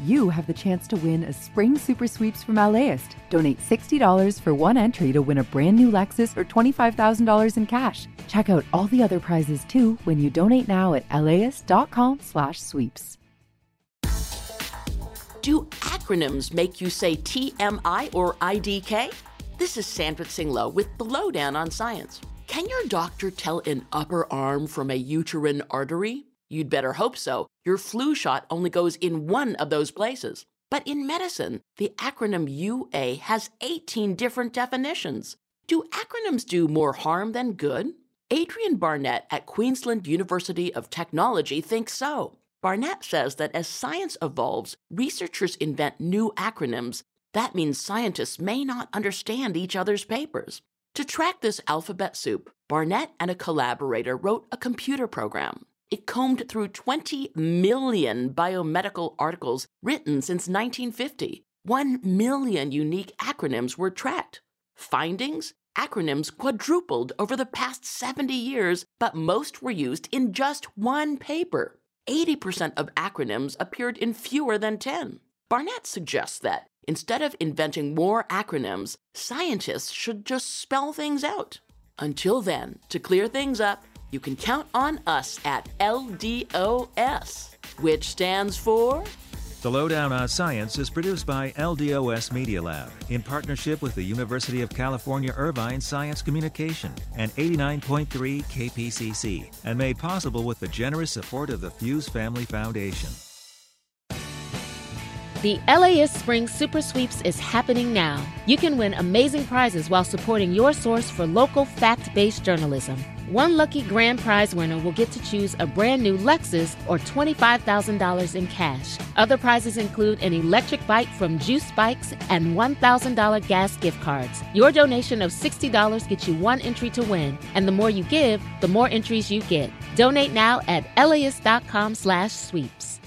you have the chance to win a Spring Super Sweeps from LAist. Donate $60 for one entry to win a brand new Lexus or $25,000 in cash. Check out all the other prizes too when you donate now at LAist.com/sweeps. Do acronyms make you say TMI or IDK? This is Sandra Tsinglow with the Lowdown on Science. Can your doctor tell an upper arm from a uterine artery? You'd better hope so. Your flu shot only goes in one of those places. But in medicine, the acronym UA has 18 different definitions. Do acronyms do more harm than good? Adrian Barnett at Queensland University of Technology thinks so. Barnett says that as science evolves, researchers invent new acronyms. That means scientists may not understand each other's papers. To track this alphabet soup, Barnett and a collaborator wrote a computer program. It combed through 20 million biomedical articles written since 1950. 1 million unique acronyms were tracked. Findings? Acronyms quadrupled over the past 70 years, but most were used in just one paper. 80% of acronyms appeared in fewer than 10. Barnett suggests that instead of inventing more acronyms, scientists should just spell things out. Until then, to clear things up, you can count on us at LDOS, which stands for... The Lowdown on Science is produced by LDOS Media Lab in partnership with the University of California Irvine Science Communication and 89.3 KPCC, and made possible with the generous support of the Fuse Family Foundation. The LAist Spring Super Sweeps is happening now. You can win amazing prizes while supporting your source for local fact-based journalism. One lucky grand prize winner will get to choose a brand new Lexus or $25,000 in cash. Other prizes include an electric bike from Juice Bikes and $1,000 gas gift cards. Your donation of $60 gets you one entry to win, and the more you give, the more entries you get. Donate now at LAist.com/sweeps.